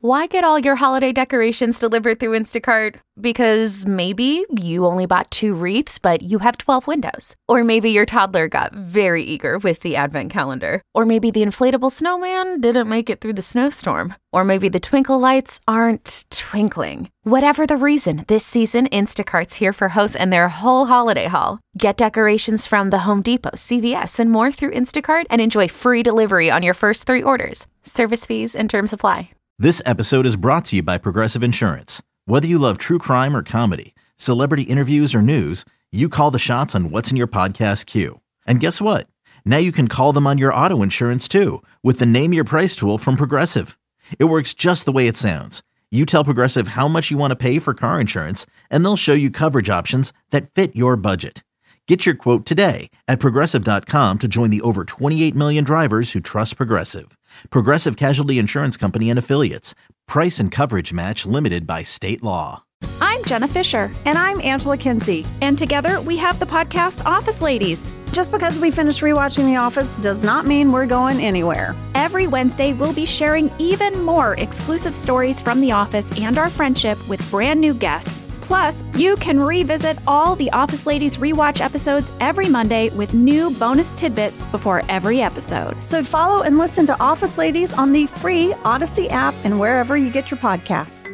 Why get all your holiday decorations delivered through Instacart? Because maybe you only bought 2 wreaths, but you have 12 windows. Or maybe your toddler got very eager with the advent calendar. Or maybe the inflatable snowman didn't make it through the snowstorm. Or maybe the twinkle lights aren't twinkling. Whatever the reason, this season, Instacart's here for hosts and their whole holiday haul. Get decorations from the Home Depot, CVS, and more through Instacart and enjoy free delivery on your first 3 orders. Service fees and terms apply. This episode is brought to you by Progressive Insurance. Whether you love true crime or comedy, celebrity interviews or news, you call the shots on what's in your podcast queue. And guess what? Now you can call them on your auto insurance too with the Name Your Price tool from Progressive. It works just the way it sounds. You tell Progressive how much you want to pay for car insurance, and they'll show you coverage options that fit your budget. Get your quote today at Progressive.com to join the over 28 million drivers who trust Progressive. Progressive Casualty Insurance Company and Affiliates. Price and coverage match limited by state law. I'm Jenna Fisher. And I'm Angela Kinsey. And together we have the podcast Office Ladies. Just because we finished rewatching The Office does not mean we're going anywhere. Every Wednesday, we'll be sharing even more exclusive stories from The Office and our friendship with brand new guests. Plus, you can revisit all the Office Ladies rewatch episodes every Monday with new bonus tidbits before every episode. So follow and listen to Office Ladies on the free Odyssey app and wherever you get your podcasts.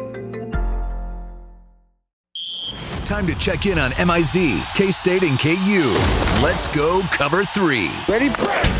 Time to check in on MIZ, K-State, and KU. Let's go Cover 3. Ready?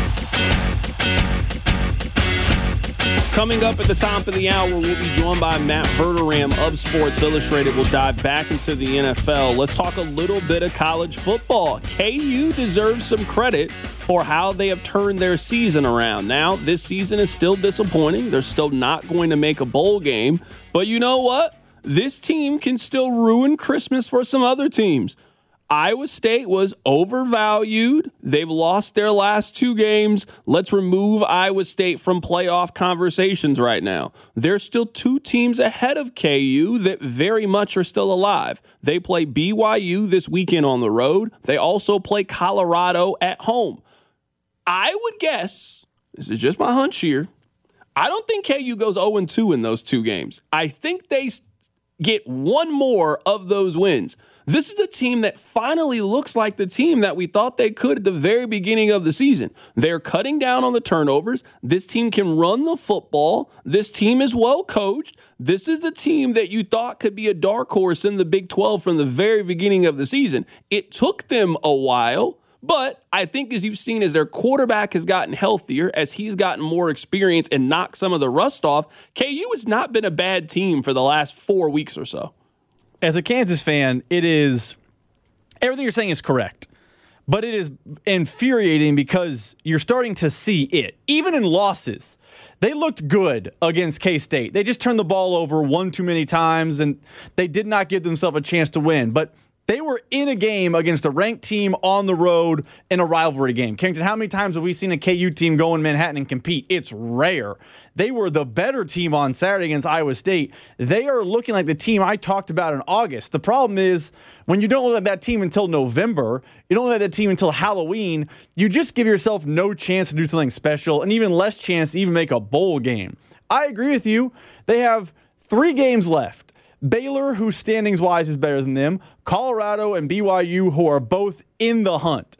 Coming up at the top of the hour, we'll be joined by Matt Verderame of Sports Illustrated. We'll dive back into the NFL. Let's talk a little bit of college football. KU deserves some credit for how they have turned their season around. Now, this season is still disappointing. They're still not going to make a bowl game. But you know what? This team can still ruin Christmas for some other teams. Iowa State was overvalued. They've lost their last 2 games. Let's remove Iowa State from playoff conversations right now. There's still 2 teams ahead of KU that very much are still alive. They play BYU this weekend on the road. They also play Colorado at home. I would guess, this is just my hunch here, I don't think KU goes 0-2 in those 2 games. I think they get one more of those wins. This is the team that finally looks like the team that we thought they could at the very beginning of the season. They're cutting down on the turnovers. This team can run the football. This team is well coached. This is the team that you thought could be a dark horse in the Big 12 from the very beginning of the season. It took them a while, but I think as you've seen, as their quarterback has gotten healthier, as he's gotten more experience and knocked some of the rust off, KU has not been a bad team for the last 4 weeks or so. As a Kansas fan, it is everything you're saying is correct, but it is infuriating because you're starting to see it. Even in losses, they looked good against K-State. They just turned the ball over one too many times, and they did not give themselves a chance to win. But they were in a game against a ranked team on the road in a rivalry game. Carrington, how many times have we seen a KU team go in Manhattan and compete? It's rare. They were the better team on Saturday against Iowa State. They are looking like the team I talked about in August. The problem is when you don't look at that team until November, you don't look at that team until Halloween, you just give yourself no chance to do something special and even less chance to even make a bowl game. I agree with you. They have 3 games left. Baylor, who standings-wise is better than them, Colorado and BYU, who are both in the hunt.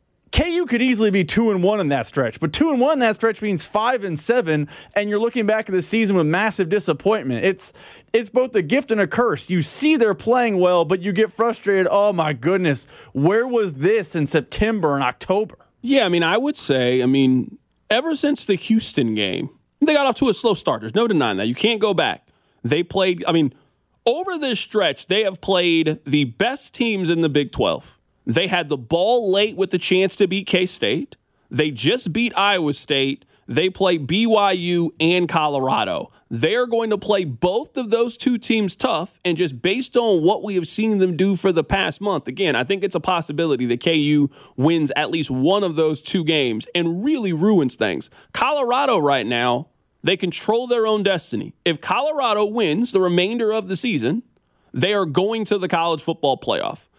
KU could easily be 2-1 in that stretch, but 2-1 in that stretch means 5-7, and you're looking back at the season with massive disappointment. It's both a gift and a curse. You see they're playing well, but you get frustrated. Oh my goodness, where was this in September and October? Yeah, I would say, ever since the Houston game, they got off to a slow start. There's no denying that. You can't go back. They played, over this stretch, they have played the best teams in the Big 12. They had the ball late with the chance to beat K-State. They just beat Iowa State. They play BYU and Colorado. They're going to play both of those 2 teams tough, and just based on what we have seen them do for the past month, again, I think it's a possibility that KU wins at least one of those 2 games and really ruins things. Colorado right now, they control their own destiny. If Colorado wins the remainder of the season, they are going to the college football playoff.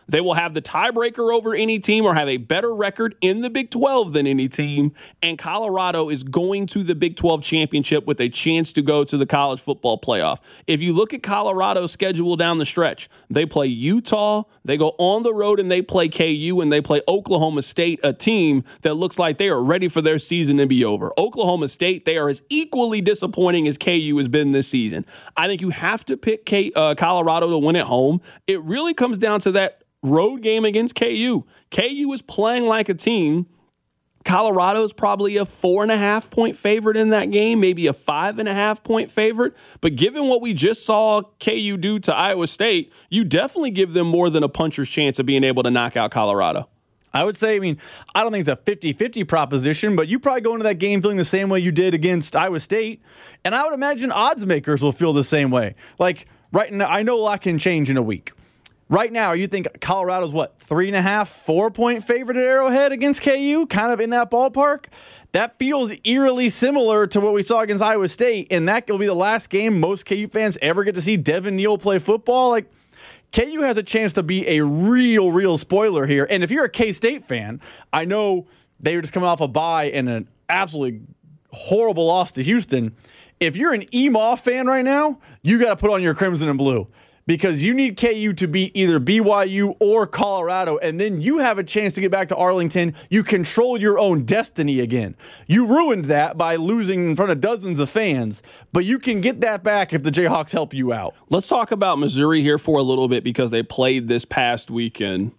They will have the tiebreaker over any team or have a better record in the Big 12 than any team. And Colorado is going to the Big 12 championship with a chance to go to the college football playoff. If you look at Colorado's schedule down the stretch, they play Utah, they go on the road and they play KU, and they play Oklahoma State, a team that looks like they are ready for their season to be over. Oklahoma State, they are as equally disappointing as KU has been this season. I think you have to pick Colorado to win at home. It really comes down to that road game against KU. KU is playing like a team. Colorado is probably a 4.5-point favorite in that game, maybe a 5.5-point favorite. But given what we just saw KU do to Iowa State, you definitely give them more than a puncher's chance of being able to knock out Colorado. I would say, I don't think it's a 50-50 proposition, but you probably go into that game feeling the same way you did against Iowa State. And I would imagine odds makers will feel the same way. Like right now, I know a lot can change in a week. Right now, you think Colorado's 3.5, 4-point favorite at Arrowhead against KU? Kind of in that ballpark? That feels eerily similar to what we saw against Iowa State, and that will be the last game most KU fans ever get to see Devin Neal play football. Like, KU has a chance to be a real spoiler here. And if you're a K-State fan, I know they were just coming off a bye and an absolutely horrible loss to Houston. If you're an EMAW fan right now, you got to put on your crimson and blue, because you need KU to beat either BYU or Colorado, and then you have a chance to get back to Arlington. You control your own destiny again. You ruined that by losing in front of dozens of fans, but you can get that back if the Jayhawks help you out. Let's talk about Missouri here for a little bit, because they played this past weekend.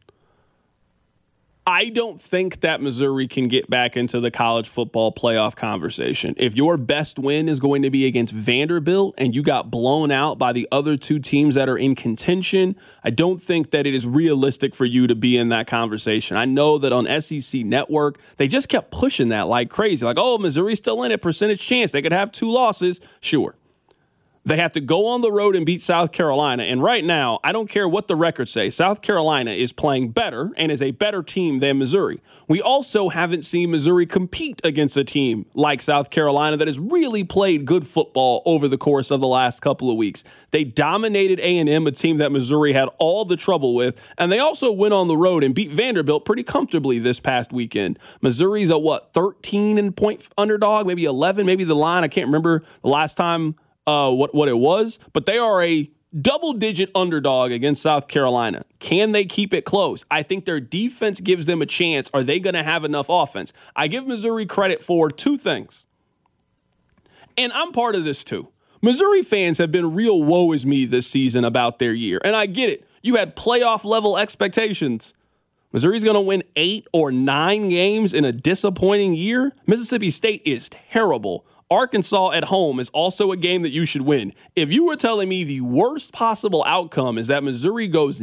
I don't think that Missouri can get back into the college football playoff conversation. If your best win is going to be against Vanderbilt and you got blown out by the other two teams that are in contention, I don't think that it is realistic for you to be in that conversation. I know that on SEC Network, they just kept pushing that like crazy. Like, oh, Missouri's still in it, percentage chance. They could have 2 losses. Sure. They have to go on the road and beat South Carolina. And right now, I don't care what the records say, South Carolina is playing better and is a better team than Missouri. We also haven't seen Missouri compete against a team like South Carolina that has really played good football over the course of the last couple of weeks. They dominated A&M, a team that Missouri had all the trouble with, and they also went on the road and beat Vanderbilt pretty comfortably this past weekend. Missouri's a 13-point underdog, maybe 11, maybe the line. I can't remember the last time what it was, but they are a double-digit underdog against South Carolina. Can they keep it close? I think their defense gives them a chance. Are they going to have enough offense? I give Missouri credit for 2 things, and I'm part of this too. Missouri fans have been real woe is me this season about their year, and I get it. You had playoff-level expectations. Missouri's going to win 8 or 9 games in a disappointing year. Mississippi State is terrible. Arkansas at home is also a game that you should win. If you were telling me the worst possible outcome is that Missouri goes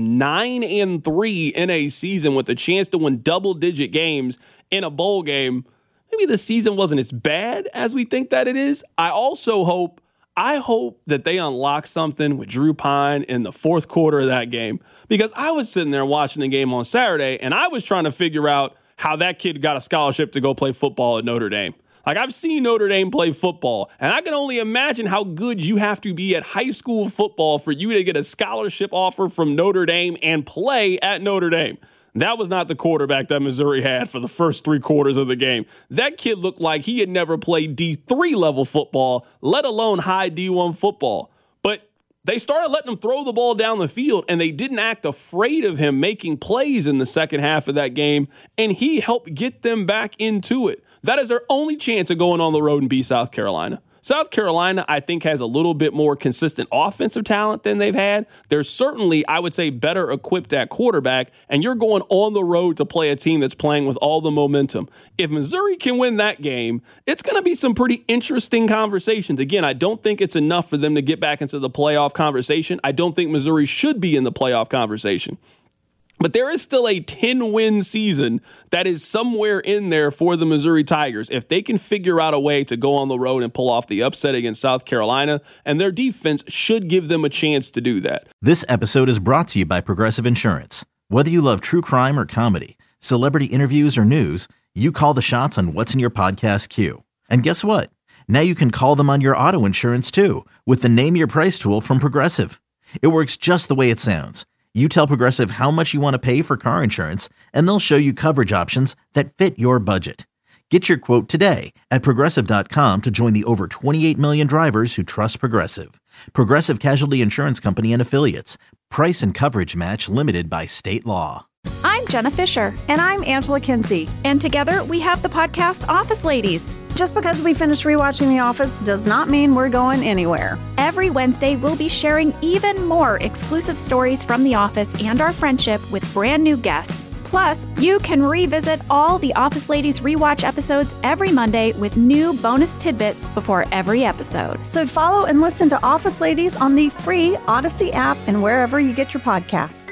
9-3 in a season with a chance to win double-digit games in a bowl game, maybe the season wasn't as bad as we think that it is. I hope that they unlock something with Drew Pine in the fourth quarter of that game, because I was sitting there watching the game on Saturday, and I was trying to figure out how that kid got a scholarship to go play football at Notre Dame. Like, I've seen Notre Dame play football, and I can only imagine how good you have to be at high school football for you to get a scholarship offer from Notre Dame and play at Notre Dame. That was not the quarterback that Missouri had for the first 3 quarters of the game. That kid looked like he had never played D3 level football, let alone high D1 football. But they started letting him throw the ball down the field, and they didn't act afraid of him making plays in the second half of that game, and he helped get them back into it. That is their only chance of going on the road and beat South Carolina. South Carolina, I think, has a little bit more consistent offensive talent than they've had. They're certainly, I would say, better equipped at quarterback, and you're going on the road to play a team that's playing with all the momentum. If Missouri can win that game, it's going to be some pretty interesting conversations. Again, I don't think it's enough for them to get back into the playoff conversation. I don't think Missouri should be in the playoff conversation. But there is still a 10-win season that is somewhere in there for the Missouri Tigers. If they can figure out a way to go on the road and pull off the upset against South Carolina, and their defense should give them a chance to do that. This episode is brought to you by Progressive Insurance. Whether you love true crime or comedy, celebrity interviews or news, you call the shots on what's in your podcast queue. And guess what? Now you can call them on your auto insurance too with the Name Your Price tool from Progressive. It works just the way it sounds. You tell Progressive how much you want to pay for car insurance, and they'll show you coverage options that fit your budget. Get your quote today at Progressive.com to join the over 28 million drivers who trust Progressive. Progressive Casualty Insurance Company and Affiliates. Price and coverage match limited by state law. I'm Jenna Fisher. And I'm Angela Kinsey. And together we have the podcast Office Ladies. Just because we finished rewatching The Office does not mean we're going anywhere. Every Wednesday, we'll be sharing even more exclusive stories from The Office and our friendship with brand new guests. Plus, you can revisit all the Office Ladies rewatch episodes every Monday with new bonus tidbits before every episode. So follow and listen to Office Ladies on the free Odyssey app and wherever you get your podcasts.